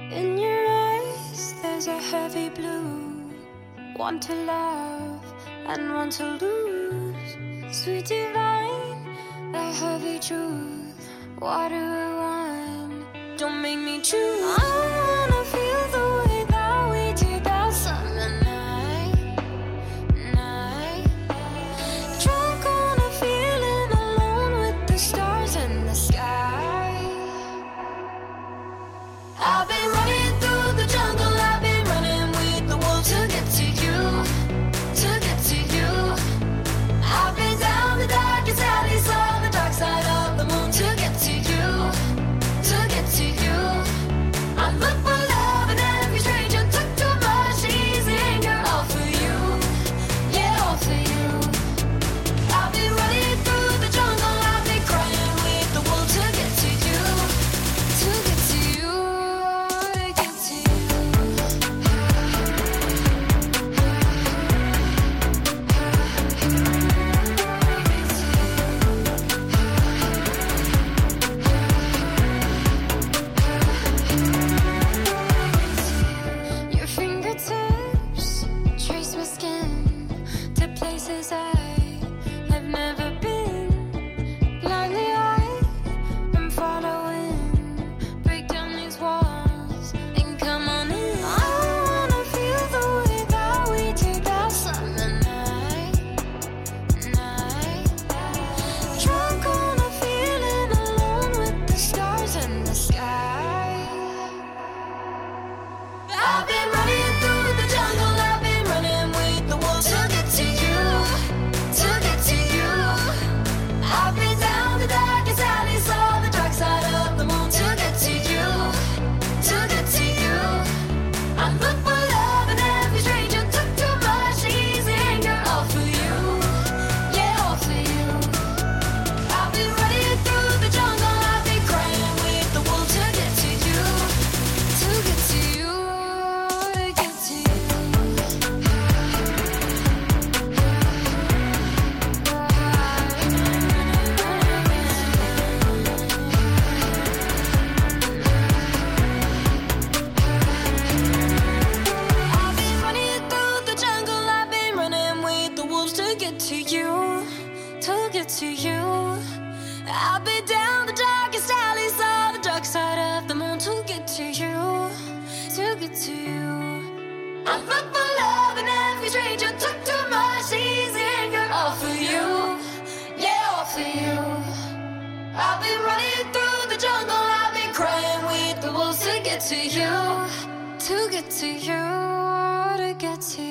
In your eyes, there's a heavy blue. One to love and one to lose. Sweet divine, a heavy truth. Water or wine, don't make me choose. I wanna feel the way that we did that summer night. Drunk on a feeling, alone with the stars in the sky. I've been running through the jungle, I've been running with the wolves to get to you, to get to you. I've been down the darkest alleys, saw the dark side of the moon to get to you, to get to you. I look for love in every stranger, took too much easy anger, all for you, yeah, all for you. I've been running through the jungle, I've been crying with the wolves to get to you, to get to you. Your fingertips trace my skin to places I have never been. Blindly I'm following. Break down these walls and come on in. I wanna feel the way that we did that summer night. Drunk on a feeling, alone with the stars in the sky. I've been running through the jungle, I've been running with the wolves to get to you, to get to you. I've been down the darkest alleys, saw the dark side of the moon to get to you, to get to you. I look for love in every stranger, took too much easy anger, all for you, yeah, all for you. I've been running through the jungle, I've been crying with the wolves to get to you, to get to you, to get to you. I've been running through the jungle, I've been running with the wolves to get to you, to get to you. I've been down the darkest alleys, saw the dark side of the moon to get to you, to get to you. I look for love in every stranger, took too much easy anger, all for you, yeah, all for you. I've been running through the jungle, I've been crying with the wolves to get to you, to get to you, to get to you.